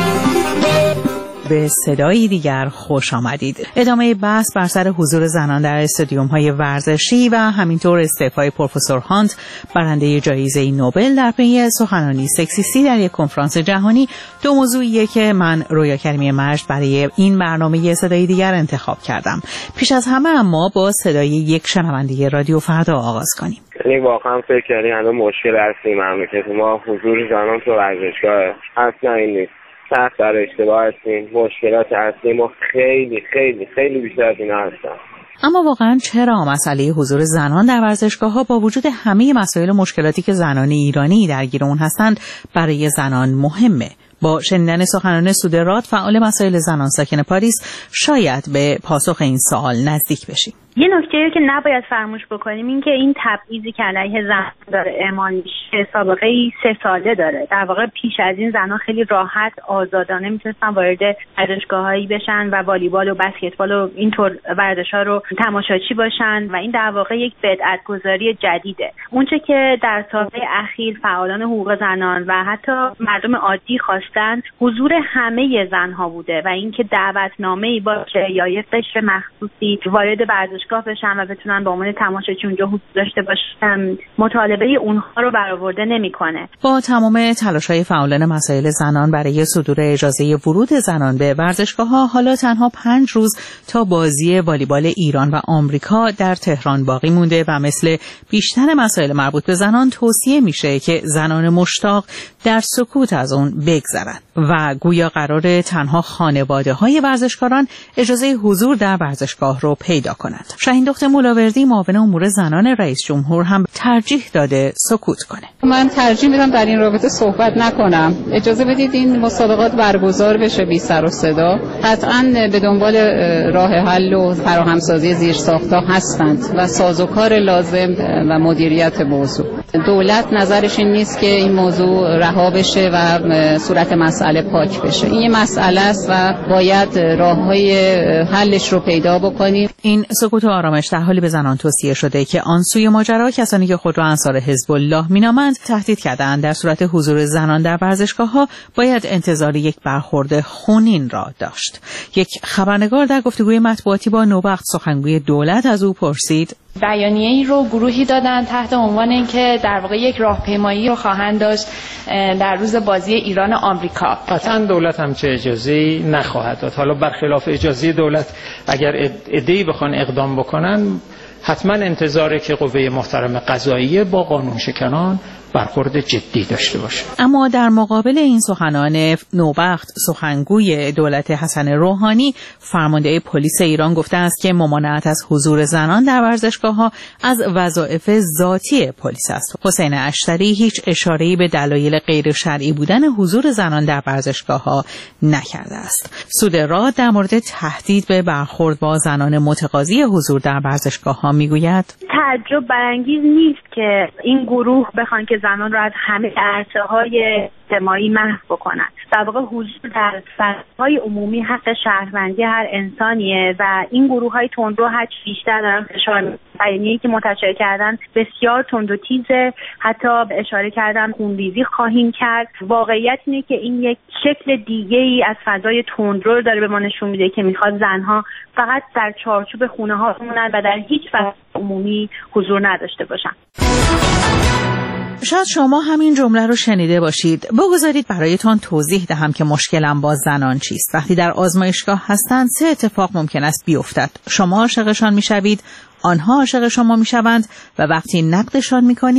به صدایی دیگر خوش آمدید. ادامه بحث بر سر حضور زنان در استادیوم‌های ورزشی و همینطور استعفای پروفسور هانت برنده جایزه نوبل در پی سخنرانی سکسیستی در یک کنفرانس جهانی دو موضوعیه که من رویا کریمی مجد برای این برنامه صدایی دیگر انتخاب کردم. پیش از همه اما با صدای یک شنونده رادیو فردا آغاز کنیم. یعنی واقعا فکر کردیم الان مشکل اصلی مملکت ما حضور زنان تو ورزشگاه اصلا این نیست. سخت در اشتباه هستیم. مشکلات اصلی ما خیلی خیلی خیلی بیشتر از اینا هستن. اما واقعا چرا مسئله حضور زنان در ورزشگاه‌ها با وجود همه مسائل و مشکلاتی که زنان ایرانی درگیر اون هستند برای زنان مهمه؟ با شنیدن سخنرانی سودراد فعال مسائل زنان ساکن پاریس شاید به پاسخ این سوال نزدیک بشیم. یه نکته که نباید فراموش بکنیم این که این تبعیضی که علیه زن داره اعمال میشه سابقه ای سه ساله داره. در واقع پیش از این زنها خیلی راحت آزادانه میتونستن وارد ورزشگاهایی بشن و والیبال و بسکتبال و اینطور ورزش‌ها رو تماشاچی باشن و این در واقع یک بدعت‌گذاری جدیده. اونچه که در سال‌های اخیر فعالان حقوق زنان و حتی مردم عادی خواستن حضور همه زنها بوده و اینکه دعوتنامه‌ای باشه یا یک قشر مخصوصی وارد ورزش بشن و بتونن به عنوان تماشاچی اونجا حضور داشته باشن مطالبه اونها رو برآورده نمیکنه. با تمام تلاش‌های فعالان مسائل زنان برای صدور اجازه ورود زنان به ورزشگاه‌ها حالا تنها پنج روز تا بازی والیبال ایران و آمریکا در تهران باقی مونده و مثل بیشتر مسائل مربوط به زنان توصیه میشه که زنان مشتاق در سکوت از اون بگذرن و گویا قراره تنها خانواده‌های ورزشکاران اجازه حضور در ورزشگاه رو پیدا کنند. شاهین دختر مولاوردی معاون امور زنان رئیس جمهور هم ترجیح داده سکوت کنه. من ترجیح میدم در این رابطه صحبت نکنم. اجازه بدید این مسابقات برگزار بشه بی سر و صدا. قطعاً به دنبال راه حل و فراهمسازی زیرساخت‌ها هستند و سازوکار لازم و مدیریت موضوع. دولت نظرش این نیست که این موضوع رها بشه و صورت مسئله پاک بشه. این یه مسئله است و باید راه‌های حلش رو پیدا بکنیم. این سکوت و آرامش در حالی به زنان توصیه شده که آن سوی ماجرا کسانی که خود را انصار حزب الله مینامند تهدید کردند در صورت حضور زنان در ورزشگاه‌ها باید انتظار یک برخورد خونین را داشت. یک خبرنگار در گفتگوی مطبوعاتی با نوبخت سخنگوی دولت از او پرسید: بیانیه‌ای رو گروهی دادن تحت عنوان اینکه در واقع یک راهپیمایی رو خواهند داشت در روز بازی ایران آمریکا. قطعاً دولت هم چه اجازه‌ای نخواهد داد. حالا برخلاف اجازه دولت اگر عده‌ای بخوان اقدام بکنن حتما انتظاره که قوه محترم قضاییه با قانون شکنان برخورد جدی داشته باشه. اما در مقابل این سخنان نوبخت سخنگوی دولت حسن روحانی فرمانده پلیس ایران گفته است که ممانعت از حضور زنان در ورزشگاه‌ها از وظایف ذاتی پلیس است. حسین اشتری هیچ اشاره‌ای به دلایل غیر شرعی بودن حضور زنان در ورزشگاه‌ها نکرده است. سودراد در مورد تهدید به برخورد با زنان متقاضی حضور در ورزشگاه‌ها میگوید: تعجب برانگیز نیست که این گروه بخوان که زنان را از همه عرصه‌های اجتماعی محو بکنن. در واقع حضور در فضاهای عمومی حق شهروندی هر انسانیه و این گروه‌های تندرو هر چه بیشتر دارن فشار می‌کنن. بیانیه‌ای که منتشر کردن بسیار تند و تیزه، حتی اشاره کردن خونریزی خواهیم کرد. واقعیت اینه که این یک شکل دیگه‌ای از فضای تندرو داره به ما نشون میده که می‌خواد زنها فقط در چارچوب خونه‌ها بمونن و در هیچ فضای عمومی حضور نداشته باشن. شاید شما همین جمله رو شنیده باشید. بگذارید برایتان توضیح دهم که مشکلم با زنان چیست. وقتی در آزمایشگاه هستند سه اتفاق ممکن است بیفتد. شما عاشقشان میشوید، آنها عاشق شما میشوند و وقتی نقدشان میکنید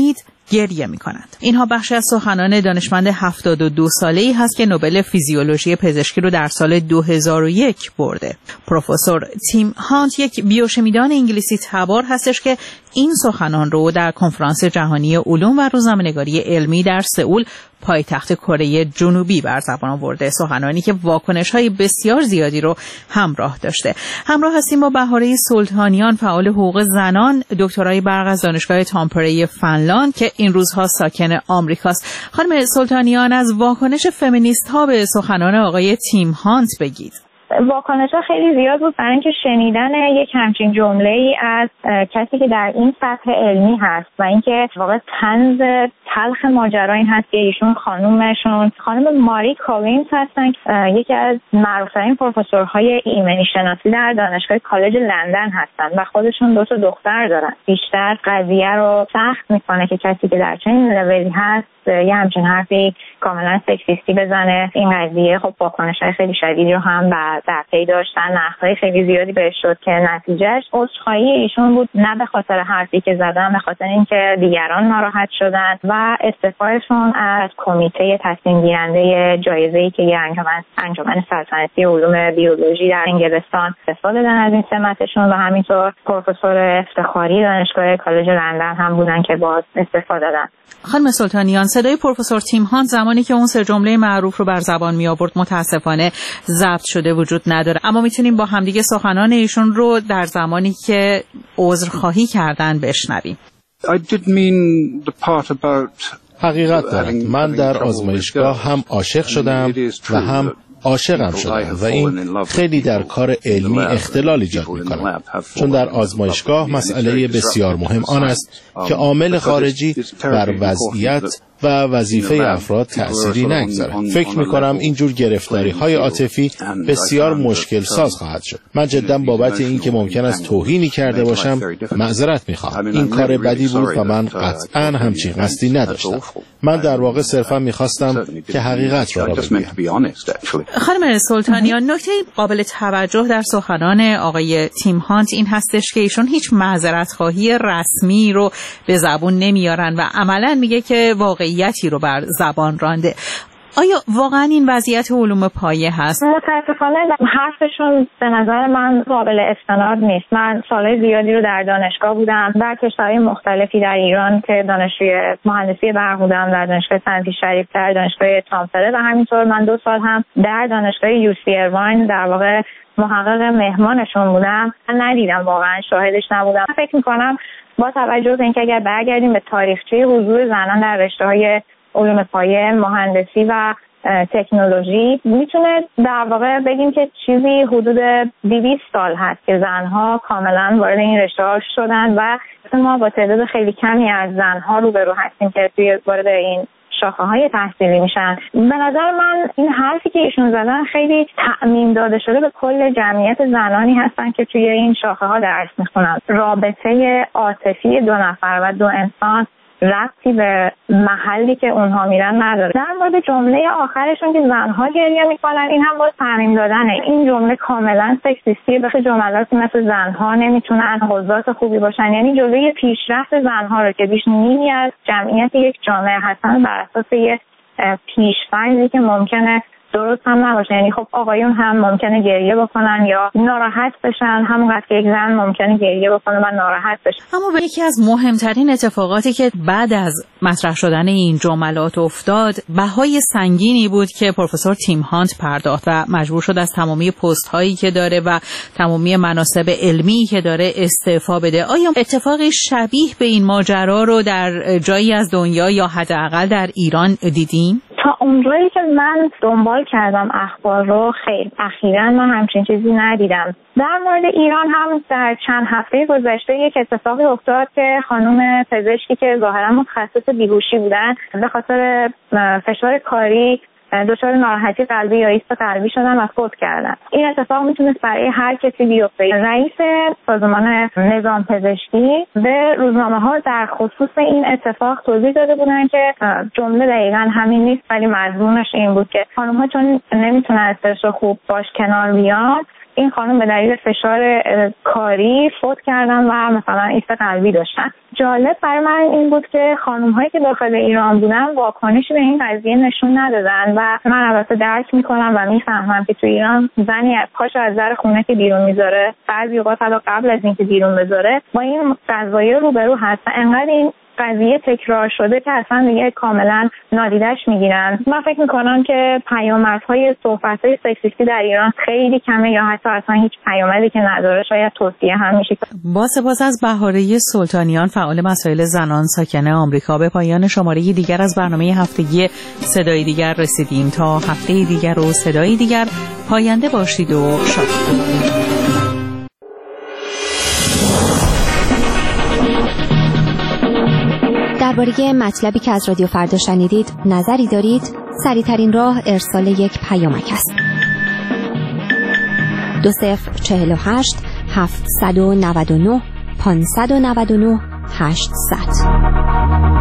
گریه می‌کنند. اینها بخشی از سخنان دانشمند هفتاد و دو ساله‌ای هست که نوبل فیزیولوژی پزشکی رو در سال دو هزار و یک برده. پروفسور تیم هانت یک بیوشیمیدان انگلیسی تبار هستش که این سخنان رو در کنفرانس جهانی علوم و روزنامه‌نگاری علمی در سئول پایتخت کره جنوبی بر زبان آورده، سخنانی که واکنش‌های بسیار زیادی رو همراه داشته. همراه هستیم با بهاره سلطانیان، فعال حقوق زنان، دکترای برق از دانشگاه تامپره فنلاند که این روزها ساکن آمریکاست. خانم سلطانیان، از واکنش فمینیست‌ها به سخنان آقای تیم هانت بگید. واکنش ها خیلی زیاد بود برای اینکه شنیدن یک همچین جمله ای از کسی که در این سطح علمی هست و اینکه واقعا طنز تلخ ماجرا این هست که ایشون خانومشون خانم ماری کالینز هستن، یکی از معروف‌ترین پروفسورهای ایمنی شناسی در دانشگاه کالج لندن هستن و خودشون دو تا دختر دارن. بیشتر قضیه رو سخت میکنه که کسی که در چنین لولی هست یه همچین حرفی کاملا سکسیستی بزنه. این قضیه خب واکنش‌های خیلی شدیدی رو هم در پی داشتن، نقدهای خیلی زیادی بهش شد که نتیجهش عذرخواهی ایشون بود، نه به خاطر حرفی که زدن، به خاطر اینکه دیگران ناراحت شدن و استعفاشون از کمیته تصمیم گیرنده جایزه‌ای که یه انجمن انجمن سلطنتی علوم بیولوژی در انگلستان استفاده دادن از این سمتشون و همینطور پروفسور افتخاری دانشگاه کالج لندن هم بودن که باز استفاده دادن. خانم سلطانیان، صدای پروفسور تیم هانت زمانی که اون سه جمله معروف رو بر زبان می آورد متاسفانه ضبط شده وجود نداره، اما میتونیم با همدیگه سخنان ایشون رو در زمانی که عذرخواهی کردن بشنویم. I did mean the part about حقیقت دارد. من در آزمایشگاه هم عاشق شدم و هم عاشقم شدم و این خیلی در کار علمی اختلال ایجاد می‌کند، چون در آزمایشگاه مسئله بسیار مهم آن است که عامل خارجی بر وضعیت و وظیفه افراد تأثیری نگذارد. فکر می‌کنم اینجور گرفتاری‌های عاطفی بسیار مشکل ساز خواهد شد. من جداً بابت این که ممکن است توهینی کرده باشم معذرت می‌خواهم. این کار بدی بود و من قطعاً همچین قصدی نداشتم. من در واقع صرفاً می‌خواستم که حقیقت را بگویم. خانم سلطانیان، نکته قابل توجه در سخنان آقای تیم هانت این هستش که ایشون هیچ معذرت‌خواهی رسمی رو به زبون نمیارن و عملاً میگه که واقعیتی رو بر زبان رانده. آیا واقعا این وضعیت علوم پایه هست؟ متاسفانه حرفشون به نظر من قابل استناد نیست. من سالهای زیادی رو در دانشگاه بودم، در کشورهای مختلفی در ایران که دانشجوی مهندسی برق بودم، در دانشگاه صنعتی شریف، در دانشگاه تامپره و همینطور من دو سال هم در دانشگاه یو سی ایروین در واقع محقق مهمانشون بودم. من ندیدم، واقعا شاهدش نبودم. فکر می‌کنم با توجه به اینکه اگر برگردیم به تاریخچه حضور زنان در رشته‌های علوم پایه، مهندسی و تکنولوژی، میتونه در واقع بگیم که چیزی حدود دویست سال هست که زنها کاملا وارد این رشته‌ها شدن و ما با تعداد خیلی کمی از زنها روبرو هستیم که توی وارد این شاخه های تحصیلی میشن. به نظر من این حرفی که ایشون زدن خیلی تعمیم داده شده به کل جمعیت زنانی هستن که توی این شاخه ها درس میخونن. رابطه عاطفی دو نفر و دو انسان ربطی به محلی که اونها میرن نداره. در مورد جمله آخرشون که زنها گریه میکنن، این هم باز تعمیم دادنه. این جمله کاملا سکسیستی. بخی جملاتی مثل زنها نمیتونن حضات خوبی باشن، یعنی جلوی پیشرفت زنها رو که بیش نیمی از جمعیت یک جامعه هستن بر اساس یک پیش‌فرضی که ممکنه درست هم نباشه. یعنی خب آقایون هم ممکنه گریه بکنن یا ناراحت بشن، همونقدر که یک زن ممکنه گریه بکنه و ناراحت بشه. اما به یکی از مهمترین اتفاقاتی که بعد از مطرح شدن این جملات افتاد، بهای سنگینی بود که پروفسور تیم هانت پرداخت و مجبور شد از تمامی پست هایی که داره و تمامی مناصب علمی که داره استعفا بده. آیا اتفاقی شبیه به این ماجرا رو در جایی از دنیا یا حداقل در ایران دیدیم؟ تا اونجایی که من دنبال کردم اخبار رو، خیلی اخیراً من همچین چیزی ندیدم. در مورد ایران هم در چند هفته گذشته یک اتفاقی افتاد که خانم پزشکی که ظاهراً متخصص بیهوشی بودن به خاطر فشار کاری دچار ناراحتی قلبی یا ایست قلبی شدن و فوت کردن. این اتفاق میتونست برای هر کسی بیفته. رئیس سازمان نظام پزشکی به روزنامه ها در خصوص این اتفاق توضیح داده بودن که جمله دقیقاً همین نیست، ولی مضمونش این بود که خانم‌ها چون نمیتونن استرس خوب باش کنار بیان، این خانم به دلیل فشار کاری فوت کردن و مثلا ایست قلبی داشتن. جالب برای من این بود که خانم هایی که داخل ایران بودن واکنشی به این قضیه نشون ندادن و من البته درک میکنم و میفهمم که تو ایران زنی پاشو از در خونه که بیرون میذاره، بعضی اوقات حتی قبل از اینکه بیرون بذاره با این قضیه روبرو هست و انقدر این قضیه تکرار شده که اصلا دیگه کاملا نادیدش میگیرن. من فکر میکنم که پیامدهای صحبت‌های سکسیستی در ایران خیلی کمه یا حتی اصلا هیچ پیامدی که نداره، شاید توصیه هم میشه. با سپاس از بهاره سلطانیان، فعال مسائل زنان ساکن آمریکا، به پایان شماره دیگر از برنامه هفتگی صدای دیگر رسیدیم. تا هفته دیگر و صدای دیگر، پاینده باشید و شاد. درباره مطلبی که از رادیو فردا شنیدید نظری دارید؟ سریع‌ترین راه ارسال یک پیامک است. دو صفر چهل و هشت هفتصد و نود و نه پانصد و نود و نه هشتصد.